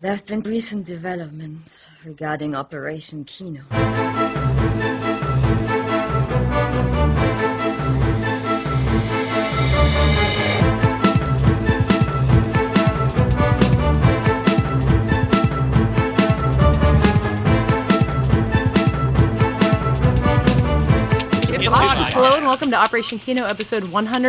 There have been recent developments regarding Operation Kino. Hello and welcome to Operation Kino, episode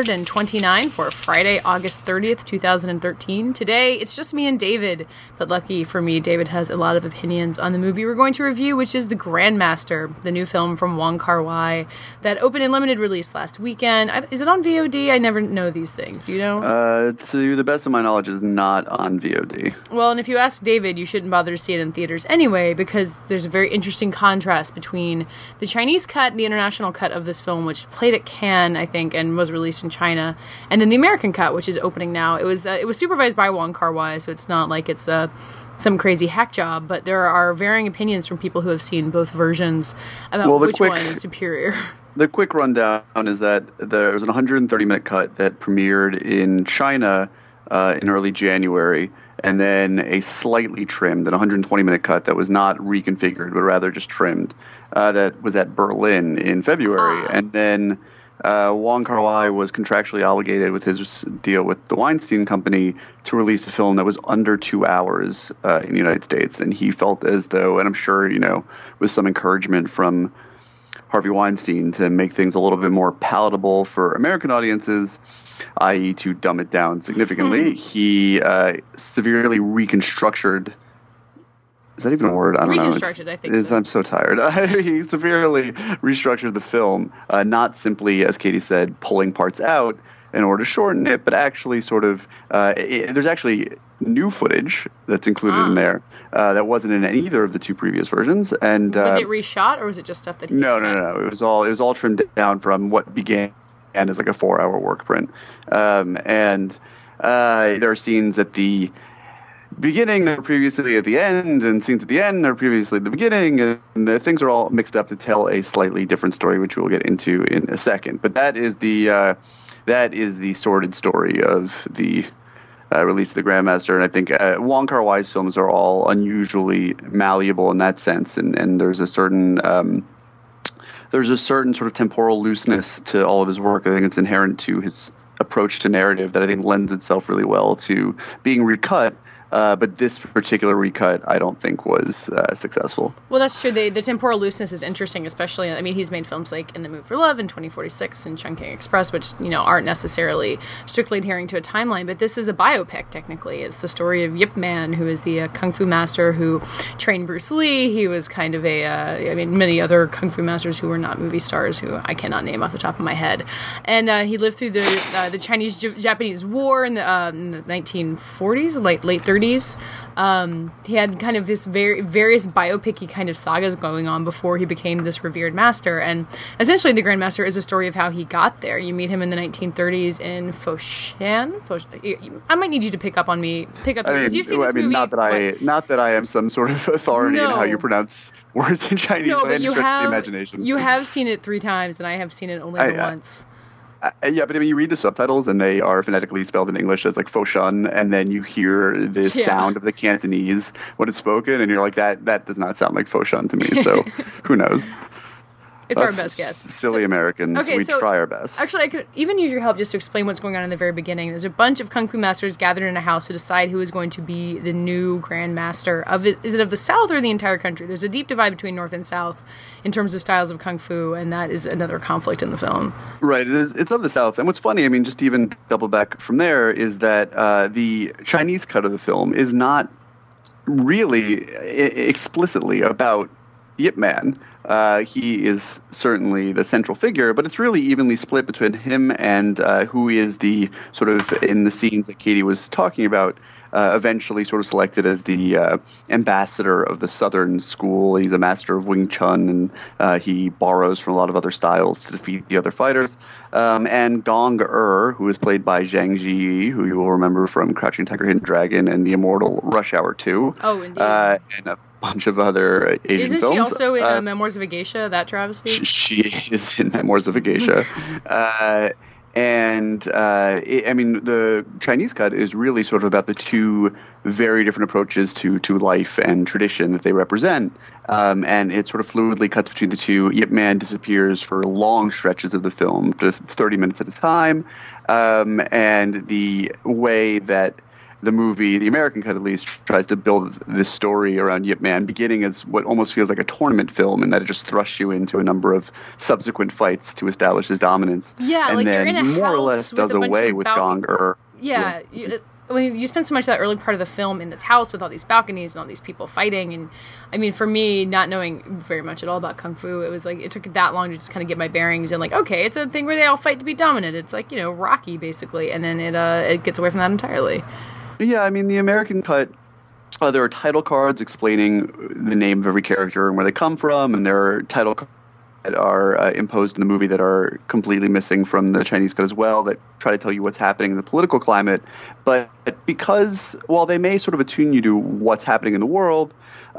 129 for Friday, August 30th, 2013. Today, it's just me and David, but lucky for me, David has a lot of opinions on the movie we're going to review, which is The Grandmaster, the new film from Wong Kar-wai that opened in limited release last weekend. Is it on VOD? I never know these things, you know? To the best of my knowledge, is not on VOD. Well, and if you ask David, you shouldn't bother to see it in theaters anyway, because there's a very interesting contrast between the Chinese cut and the international cut of this film, which played at Cannes, I think, and was released in China, and then the American cut, which is opening now. It was supervised by Wong Kar-wai, so it's not like it's some crazy hack job, but there are varying opinions from people who have seen both versions about which one is superior. The quick rundown is that there was an 130-minute cut that premiered in China in early January, and then a slightly trimmed, an 120-minute cut that was not reconfigured, but rather just trimmed, that was at Berlin in February. And then Wong Kar-wai was contractually obligated with his deal with the Weinstein Company to release a film that was under 2 hours in the United States. And he felt as though, and I'm sure, with some encouragement from Harvey Weinstein to make things a little bit more palatable for American audiences, i.e. to dumb it down significantly, he severely reconstructed. Is that even a word? I don't know. Reconstructed, I think so. I'm so tired. He severely restructured the film, not simply, as Katie said, pulling parts out in order to shorten it, but actually sort of there's actually new footage that's included in there that wasn't in either of the two previous versions. And was it reshot, or was it just stuff that he No. It was all trimmed down from what began as like a 4-hour work print. And there are scenes at the beginning that were previously at the end, and scenes at the end that were previously at the beginning, and the things are all mixed up to tell a slightly different story, which we'll get into in a second. But that is the sordid story of the release of The Grandmaster, and I think Wong Kar-wai's films are all unusually malleable in that sense, and there's a certain sort of temporal looseness to all of his work. I think it's inherent to his approach to narrative that I think lends itself really well to being recut. But this particular recut, I don't think, was successful. Well, that's true. The temporal looseness is interesting, especially, I mean, he's made films like In the Mood for Love and 2046 and Chungking Express, which, aren't necessarily strictly adhering to a timeline, but this is a biopic, technically. It's the story of Yip Man, who is the kung fu master who trained Bruce Lee. He was kind of many other kung fu masters who were not movie stars, who I cannot name off the top of my head. And he lived through the Chinese-Japanese War in the 1940s, late 30s. He had kind of this various biopic-y kind of sagas going on before he became this revered master, and essentially The Grandmaster is a story of how he got there. You meet him in the 1930s in Foshan. I might need you to pick up because you've seen this movie. Not that I am some sort of authority in how you pronounce words in Chinese. No, but you have the imagination. You have seen it 3 times, and I have seen it only once. Yeah, but I mean, you read the subtitles and they are phonetically spelled in English as like Foshan, and then you hear the sound of the Cantonese when it's spoken, and you're like, that does not sound like Foshan to me. So who knows? It's our best guess. Silly Americans, we try our best. Actually, I could even use your help just to explain what's going on in the very beginning. There's a bunch of kung fu masters gathered in a house who decide who is going to be the new Grand Master of it. Is it of the South or the entire country? There's a deep divide between North and South in terms of styles of kung fu, and that is another conflict in the film. Right, it's of the South. And what's funny, I mean, just even double back from there, is that the Chinese cut of the film is not really explicitly about Yip Man. He is certainly the central figure, but it's really evenly split between him and who is the sort of, in the scenes that Katie was talking about, eventually sort of selected as the ambassador of the Southern School. He's a master of Wing Chun, and he borrows from a lot of other styles to defeat the other fighters. And Gong who is played by Zhang Ziyi, who you will remember from Crouching Tiger, Hidden Dragon and the immortal Rush Hour 2. Oh, indeed. And a bunch of other Asian films. Isn't she also in Memoirs of a Geisha, that travesty? She is in Memoirs of a Geisha. And I mean, the Chinese cut is really sort of about the two very different approaches to life and tradition that they represent. And it sort of fluidly cuts between the two. Yip Man disappears for long stretches of the film, just 30 minutes at a time. And the way that the movie, the American cut at least, tries to build this story around Yip Man, beginning as what almost feels like a tournament film, in that it just thrusts you into a number of subsequent fights to establish his dominance. Yeah, and like then you're in a more or house less with does a bunch away of with Gong Er. Yeah, you spend so much of that early part of the film in this house with all these balconies and all these people fighting. And I mean, for me, not knowing very much at all about Kung Fu, it was like, it took that long to just kind of get my bearings and like, okay, it's a thing where they all fight to be dominant. It's like, you know, Rocky basically. And then it gets away from that entirely. Yeah, I mean, the American cut, there are title cards explaining the name of every character and where they come from, and there are title cards that are imposed in the movie that are completely missing from the Chinese cut as well, that try to tell you what's happening in the political climate. But because, while they may sort of attune you to what's happening in the world,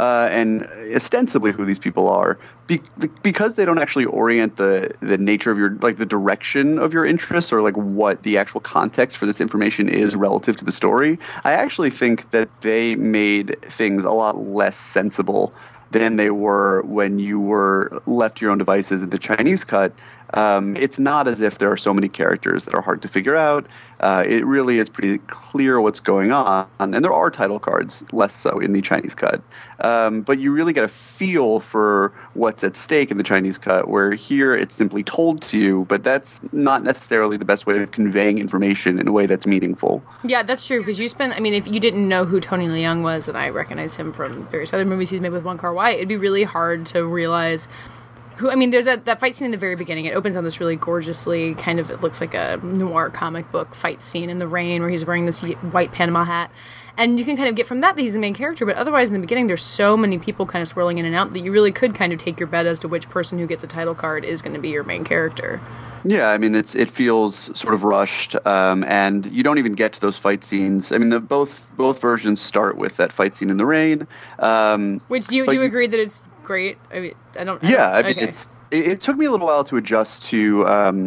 and ostensibly who these people are, because they don't actually orient the nature of your, like, the direction of your interests, or like what the actual context for this information is relative to the story, I actually think that they made things a lot less sensible than they were when you were left to your own devices in the Chinese cut. It's not as if there are so many characters that are hard to figure out. It really is pretty clear what's going on, and there are title cards, less so in the Chinese cut. But you really get a feel for what's at stake in the Chinese cut, where here it's simply told to you, but that's not necessarily the best way of conveying information in a way that's meaningful. Yeah, that's true, because if you didn't know who Tony Leung was, and I recognize him from various other movies he's made with Wong Kar-wai, it'd be really hard to realize there's that fight scene in the very beginning. It opens on this really gorgeously kind of, it looks like a noir comic book fight scene in the rain where he's wearing this white Panama hat. And you can kind of get from that he's the main character, but otherwise in the beginning there's so many people kind of swirling in and out that you really could kind of take your bet as to which person who gets a title card is going to be your main character. Yeah, I mean, it feels sort of rushed, and you don't even get to those fight scenes. I mean, both versions start with that fight scene in the rain. Which do you agree that it's great? I mean, I don't. Okay. It took me a little while to adjust to,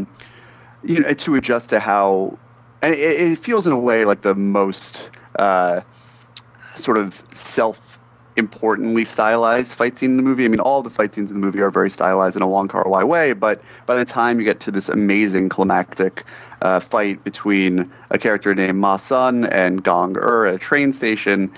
how, and it feels in a way like the most sort of self-importantly stylized fight scene in the movie. I mean, all the fight scenes in the movie are very stylized in a Wong Kar-wai way, but by the time you get to this amazing climactic fight between a character named Ma Sun and Gong Er at a train station,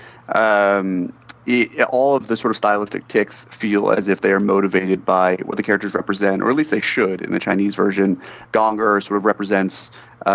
all of the sort of stylistic tics feel as if they are motivated by what the characters represent, or at least they should in the Chinese version. Gong Er sort of represents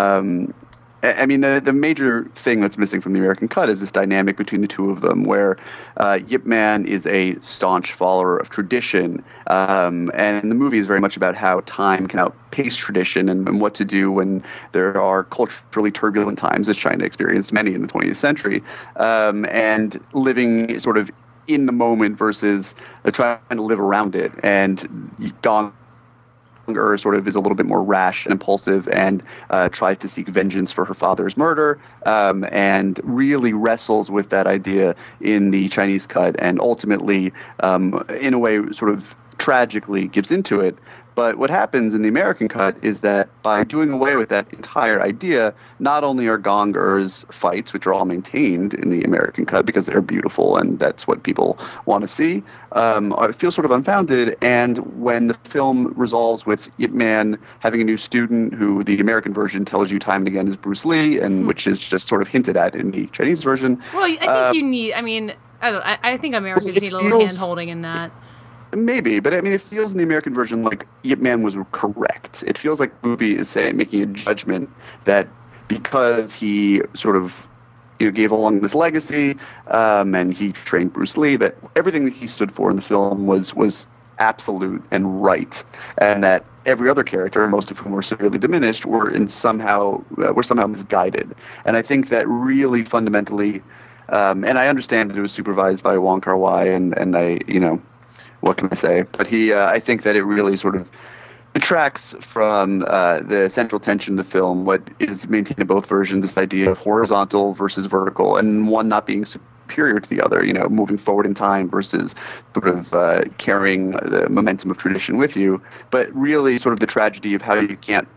I mean, the major thing that's missing from the American cut is this dynamic between the two of them, where Yip Man is a staunch follower of tradition, and the movie is very much about how time can outpace tradition, and what to do when there are culturally turbulent times, as China experienced many in the 20th century, and living sort of in the moment versus trying to live around it. And Gong Er sort of is a little bit more rash and impulsive, and tries to seek vengeance for her father's murder, and really wrestles with that idea in the Chinese cut, and ultimately, in a way, sort of tragically gives into it. But what happens in the American cut is that by doing away with that entire idea, not only are Gong Er's fights, which are all maintained in the American cut because they're beautiful and that's what people want to see, feel sort of unfounded. And when the film resolves with Yip Man having a new student who the American version tells you time and again is Bruce Lee, and which is just sort of hinted at in the Chinese version. Well, I think you need, I think Americans need a little hand-holding in that. Maybe, but I mean, it feels in the American version like Yip Man was correct. It feels like the movie is making a judgment that because he sort of gave along this legacy, and he trained Bruce Lee, that everything that he stood for in the film was absolute and right, and that every other character, most of whom were severely diminished, were somehow misguided. And I think that really fundamentally, and I understand that it was supervised by Wong Kar-wai, and I, what can I say? But I think that it really sort of detracts from the central tension of the film, what is maintained in both versions, this idea of horizontal versus vertical, and one not being superior to the other, moving forward in time versus sort of carrying the momentum of tradition with you, but really sort of the tragedy of how you can't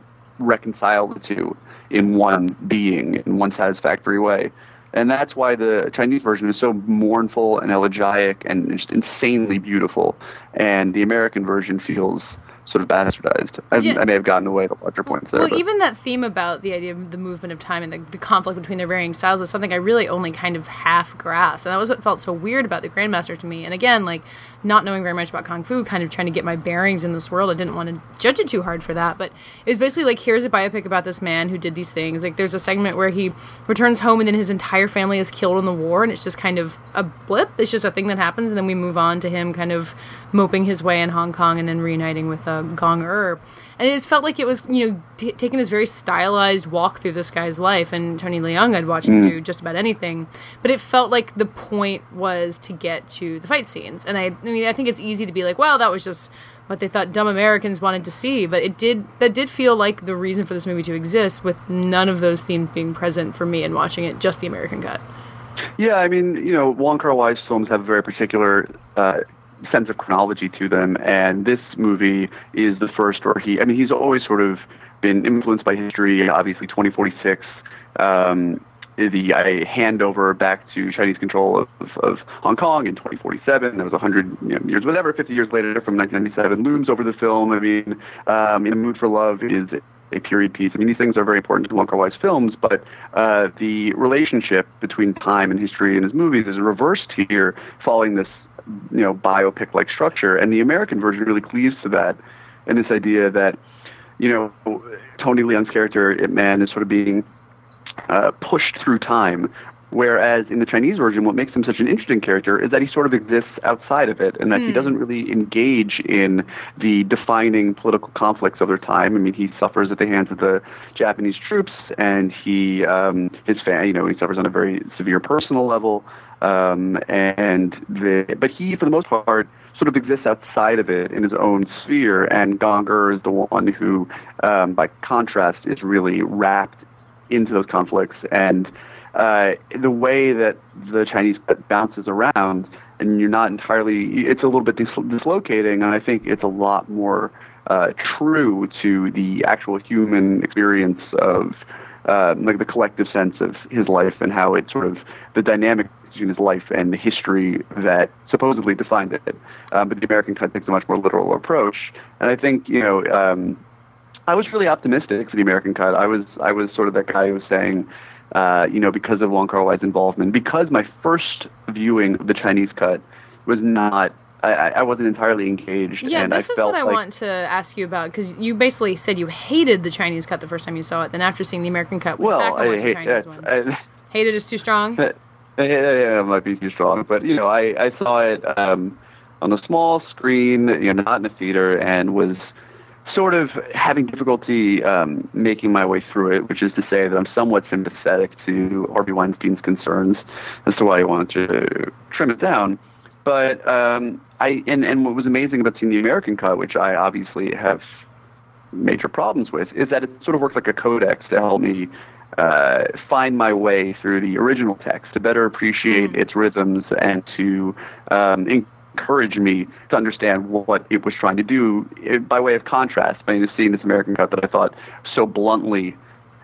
reconcile the two in one being, in one satisfactory way. And that's why the Chinese version is so mournful and elegiac and just insanely beautiful. And the American version feels sort of bastardized. I may have gotten away to larger points there. Well, even that theme about the idea of the movement of time and the conflict between their varying styles is something I really only kind of half grasped. And that was what felt so weird about the Grandmaster to me. And again, like, not knowing very much about Kung Fu, kind of trying to get my bearings in this world, I didn't want to judge it too hard for that. But it was basically like, here's a biopic about this man who did these things. Like, there's a segment where he returns home and then his entire family is killed in the war, and it's just kind of a blip. It's just a thing that happens, and then we move on to him kind of moping his way in Hong Kong and then reuniting with Gong Er. And it just felt like it was, taking this very stylized walk through this guy's life. And Tony Leung, I'd watch him do just about anything. But it felt like the point was to get to the fight scenes. And I think it's easy to be like, well, that was just what they thought dumb Americans wanted to see. But that did feel like the reason for this movie to exist, with none of those themes being present for me in watching it, just the American cut. Yeah, I mean, Wong Kar-wai's films have a very particular sense of chronology to them, and this movie is the first where he's always sort of been influenced by history. Obviously, 2046, the handover back to Chinese control of Hong Kong in 2047. That was 100 years, whatever, 50 years later from 1997, looms over the film. I mean, In the Mood for Love is a period piece. I mean, these things are very important to Wong Kar-wai's films, but the relationship between time and history in his movies is reversed here, following this biopic-like structure, and the American version really cleaves to that, and this idea that Tony Leung's character, Ip Man, is sort of being pushed through time, whereas in the Chinese version, what makes him such an interesting character is that he sort of exists outside of it, and that he doesn't really engage in the defining political conflicts of their time. I mean, he suffers at the hands of the Japanese troops, and he suffers on a very severe personal level. But he, for the most part, sort of exists outside of it in his own sphere, and Gong Er is the one who, by contrast, is really wrapped into those conflicts. And the way that the Chinese bounces around, and you're not entirely, it's a little bit dislocating, and I think it's a lot more true to the actual human experience of like the collective sense of his life, and how it sort of, the dynamic between his life and the history that supposedly defined it. But the American cut takes a much more literal approach. And I think, I was really optimistic for the American cut. I was sort of that guy who was saying, because of Wong Kar-wai's involvement, because my first viewing of the Chinese cut was not, I wasn't entirely engaged. Yeah, and this is what I want to ask you about, because you basically said you hated the Chinese cut the first time you saw it, then after seeing the American cut, went back and watched the Chinese one. Hated is too strong? Yeah, it might be too strong, but I saw it on a small screen, not in a theater, and was sort of having difficulty making my way through it, which is to say that I'm somewhat sympathetic to Harvey Weinstein's concerns as to why he wanted to trim it down. But and what was amazing about seeing the American cut, which I obviously have major problems with, is that it sort of works like a codex to help me find my way through the original text, to better appreciate its rhythms, and to encourage me to understand what it was trying to do, by way of contrast, by seeing this American cut that I thought so bluntly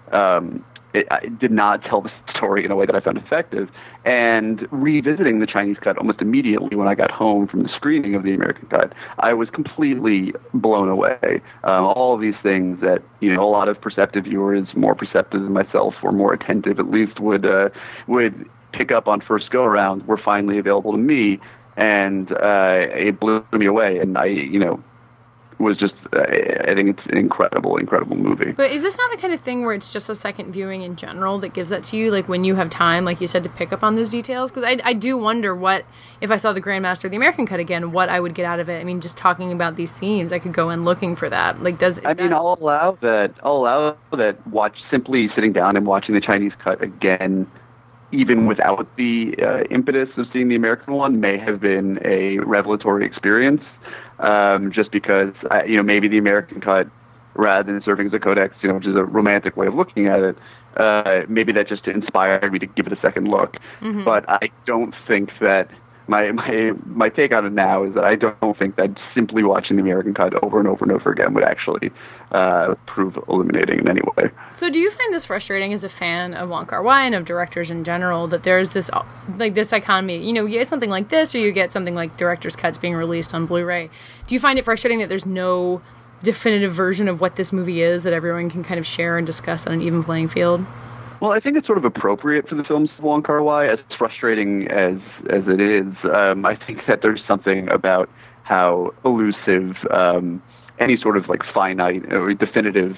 it did not tell the story in a way that I found effective, and revisiting the Chinese cut almost immediately when I got home from the screening of the American cut, I was completely blown away. All of these things that a lot of perceptive viewers, more perceptive than myself, or more attentive at least, would pick up on first go around, were finally available to me, and it blew me away. And was just, I think it's an incredible movie. But is this not the kind of thing where it's just a second viewing in general that gives that to you, like when you have time, like you said, to pick up on those details? Because I do wonder what, if I saw the Grandmaster, the American cut again, what I would get out of it. I mean, just talking about these scenes, I could go in looking for that. Like, I'll allow that. Simply sitting down and watching the Chinese cut again, even without the impetus of seeing the American one, may have been a revelatory experience. Just because, maybe the American cut, rather than serving as a codex, which is a romantic way of looking at it, maybe that just inspired me to give it a second look. Mm-hmm. But I don't think that my take on it now is that I don't think that simply watching the American cut over and over and over again would actually prove illuminating in any way. So do you find this frustrating as a fan of Wong Kar-wai and of directors in general, that there's this this dichotomy? You get something like this, or you get something like director's cuts being released on Blu-ray. Do you find it frustrating that there's no definitive version of what this movie is that everyone can kind of share and discuss on an even playing field? Well, I think it's sort of appropriate for the films of Wong Kar-wai, as frustrating as it is. I think that there's something about how elusive any sort of finite or definitive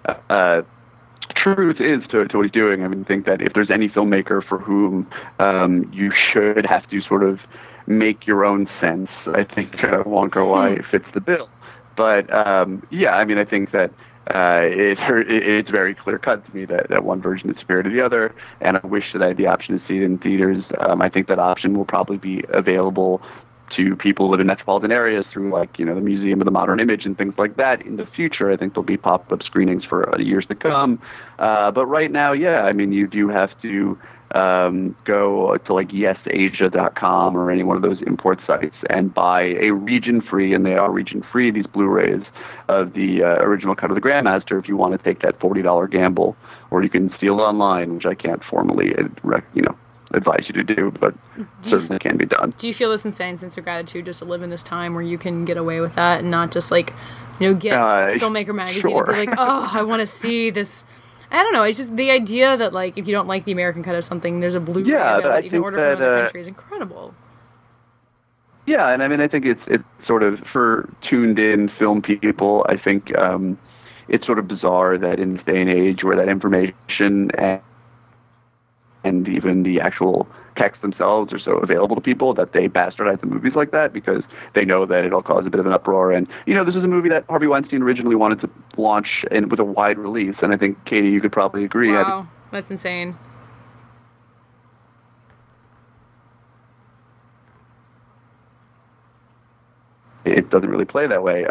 truth is to what he's doing. I think that if there's any filmmaker for whom you should have to sort of make your own sense, I think Wong Kar-wai fits the bill. But I think that it's very clear cut to me that one version is superior to the other, and I wish that I had the option to see it in theaters. I think that option will probably be available to people who live in metropolitan areas through the Museum of the Modern Image and things like that in the future. I think there'll be pop-up screenings for years to come. But right now, you do have to go to yesasia.com or any one of those import sites and buy a region-free, and they are region-free, these Blu-rays of the original cut of the Grandmaster if you want to take that $40 gamble, or you can steal it online, which I can't formally advise you to do, but certainly can be done. Do you feel this insane sense of gratitude just to live in this time where you can get away with that and not just get Filmmaker Magazine sure. and be oh, I want to see this? I don't know. It's just the idea that if you don't like the American cut of something, there's a Blu-ray available that you can order from another country is incredible. Yeah, and I think it's sort of, for tuned-in film people, I think it's sort of bizarre that in this day and age where that information and even the actual texts themselves are so available to people, that they bastardize the movies like that because they know that it'll cause a bit of an uproar. And, this is a movie that Harvey Weinstein originally wanted to launch with a wide release, and I think, Katie, you could probably agree. Wow, that's insane. It doesn't really play that way.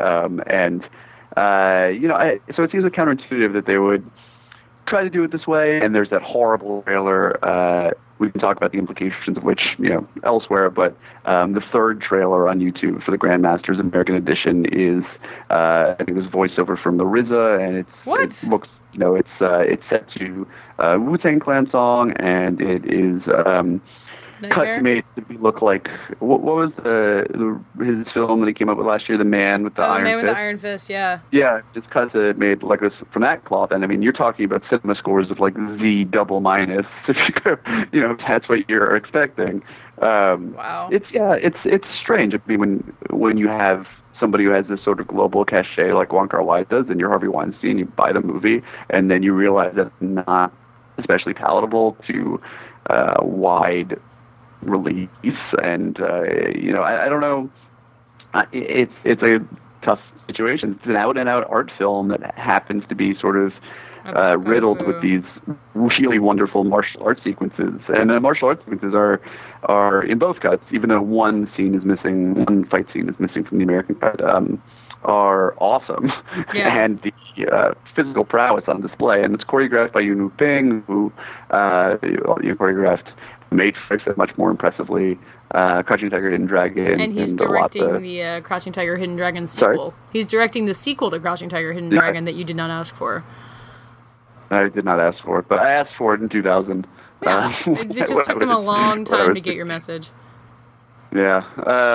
So it seems counterintuitive that they would try to do it this way, and there's that horrible trailer. We can talk about the implications of which, elsewhere, but the third trailer on YouTube for the Grandmasters American Edition is, I think it was voiceover from the RZA, and it looks, it's set to a Wu-Tang Clan song, and it is cut made to look like, what was his film that he came up with last year, The Man with the Iron Fist? The Man with the Iron Fist, yeah. Yeah, just cut it made this from that cloth, and you're talking about cinema scores of the double minus, if that's what you're expecting. Wow. It's strange. When you have somebody who has this sort of global cachet like Wong Kar-wai does, and you're Harvey Weinstein, you buy the movie, and then you realize that it's not especially palatable to wide release, and I don't know. It's a tough situation. It's an out-and-out art film that happens to be sort of riddled with these really wonderful martial arts sequences, and the martial arts sequences are in both cuts, even though one fight scene is missing from the American cut. Are awesome, and the physical prowess on display, and it's choreographed by Yuen Woo-ping, who choreographed Matrix much more impressively, Crouching Tiger, Hidden Dragon, and he's directing the Crouching Tiger, Hidden Dragon sequel. Sorry? He's directing the sequel to Crouching Tiger, Hidden Dragon that you did not ask for. I did not ask for it, but I asked for it in 2000. Yeah, it just took them a long time to get your message. Yeah,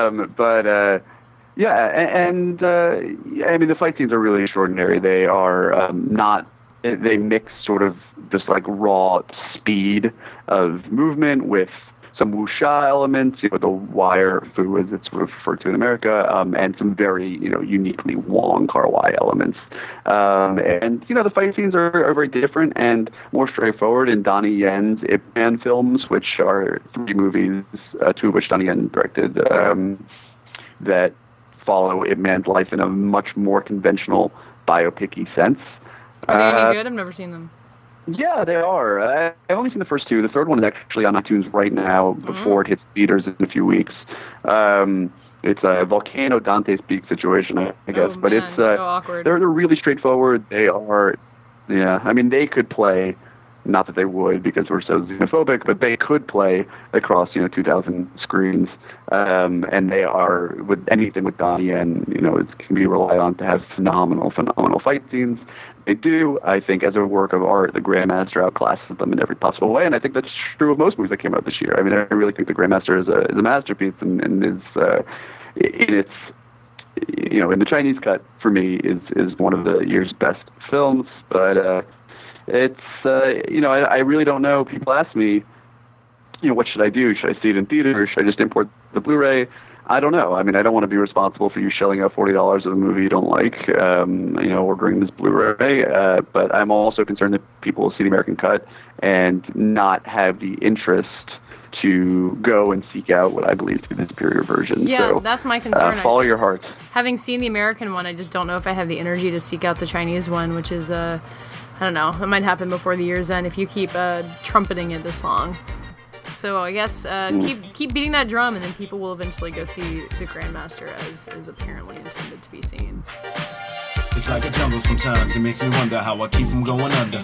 the fight scenes are really extraordinary. They are they mix sort of this raw speed of movement with some wuxia elements, the wire fu as it's referred to in America, and some very, uniquely Wong Kar-wai elements. The fight scenes are very different and more straightforward in Donnie Yen's Ip Man films, which are 3 movies, 2 of which Donnie Yen directed, that follow Ip Man's life in a much more conventional biopic-y sense. Are they any good? I've never seen them. Yeah, they are. I've only seen the first 2. The third one is actually on iTunes right now before it hits theaters in a few weeks. It's a Volcano Dante's Peak situation, I guess. But it's so awkward. They're really straightforward. They are, they could play not that they would because we're so xenophobic, but they could play across 2,000 screens, and they are with anything with Donnie Yen, it can be relied on to have phenomenal fight scenes. They do, I think, as a work of art, the Grandmaster outclasses them in every possible way, and I think that's true of most movies that came out this year. I mean, I really think the Grandmaster is a masterpiece, and is in its in the Chinese cut for me is one of the year's best films. But it's I really don't know. People ask me, what should I do? Should I see it in theater, or should I just import the Blu-ray? I don't know. I mean, I don't want to be responsible for you shelling out $40 of a movie you don't like, ordering this Blu-ray. But I'm also concerned that people will see the American cut and not have the interest to go and seek out what I believe to be the superior version. Yeah, so, that's my concern. Follow your heart. Having seen the American one, I just don't know if I have the energy to seek out the Chinese one, which is, I don't know, it might happen before the year's end if you keep trumpeting it this long. So I guess keep beating that drum, and then people will eventually go see the Grandmaster as apparently intended to be seen. It's like a jungle sometimes. It makes me wonder how I keep from going under.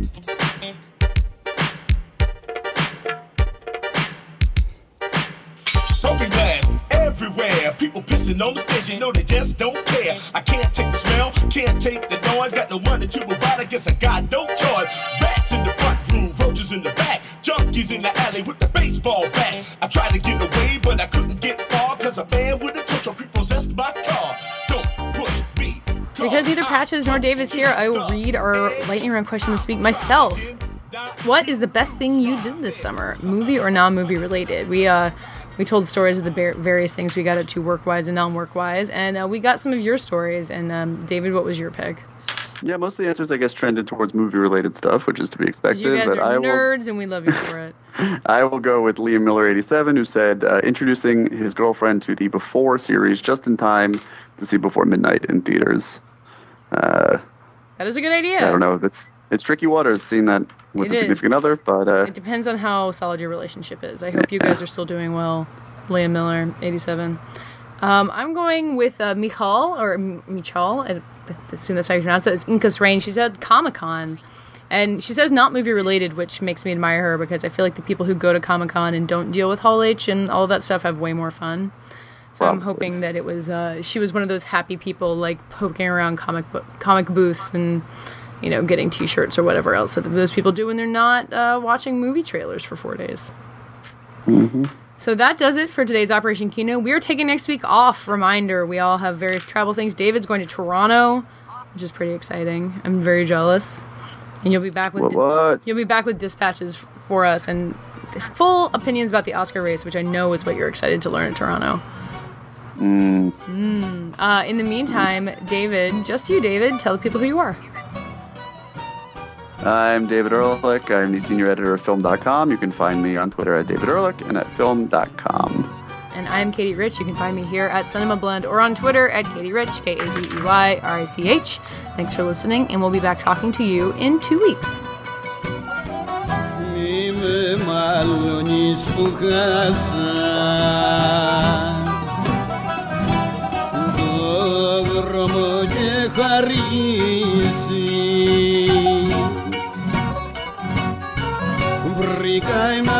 Broken glass everywhere. People pissing on the stage. They just don't care. I can't take the smell, can't take the noise. Got no money to provide. I guess I got no choice. Rats in the front room, roaches in the back. Junkies in the alley with the baseball bat. I tried to get away, but I couldn't get far, cause a man with a torch repossessed my car. Don't push me. Because neither Patches nor Dave is here, I will read our lightning round question this week myself. What is the best thing you did this summer? Movie or non-movie related? We told stories of the various things we got up to work-wise and non-work-wise, and we got some of your stories. And David, what was your pick? Yeah, most of the answers, I guess, trended towards movie-related stuff, which is to be expected. You guys but are nerds, and we love you for it. I will go with Liam Miller 87, who said, introducing his girlfriend to the Before series just in time to see Before Midnight in theaters. That is a good idea. I don't know. It's tricky waters seeing that with a significant other, but... it depends on how solid your relationship is. I hope you guys are still doing well. Liam Miller 87. I'm going with Michal, I assume that's how you pronounce it. It's Inca's Rain. She's at Comic-Con, and she says not movie related, which makes me admire her, because I feel like the people who go to Comic-Con and don't deal with Hall H and all that stuff have way more fun. So I'm hoping that it was she was one of those happy people, like poking around comic booths and getting T-shirts or whatever else that those people do when they're not watching movie trailers for 4 days. Mm-hmm. So that does it for today's Operation Kino. We are taking next week off. Reminder, we all have various travel things. David's going to Toronto, which is pretty exciting. I'm very jealous. And you'll be back with you'll be back with dispatches for us and full opinions about the Oscar race, which I know is what you're excited to learn in Toronto. In the meantime, David, just you, David, tell the people who you are. I'm David Ehrlich. I'm the senior editor of Film.com. You can find me on Twitter at David Ehrlich and at Film.com. And I'm Katie Rich. You can find me here at Cinema Blend or on Twitter at Katie Rich, KATEYRICH. Thanks for listening, and we'll be back talking to you in 2 weeks. Врикай на